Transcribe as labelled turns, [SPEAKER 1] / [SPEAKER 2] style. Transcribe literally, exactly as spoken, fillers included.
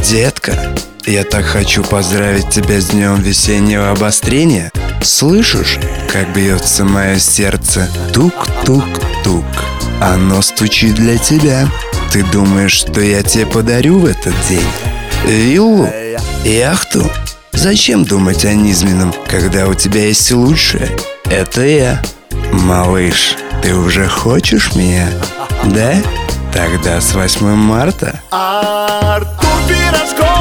[SPEAKER 1] Детка, я так хочу поздравить тебя с днем весеннего обострения. Слышишь, как бьется мое сердце? Тук-тук-тук. Оно стучит для тебя. Ты думаешь, что я тебе подарю в этот день? Виллу? Яхту? Зачем думать о низменном, когда у тебя есть лучшее? Это я. Малыш, ты уже хочешь меня? Да? Тогда с восьмым марта.
[SPEAKER 2] Артур Пирожков.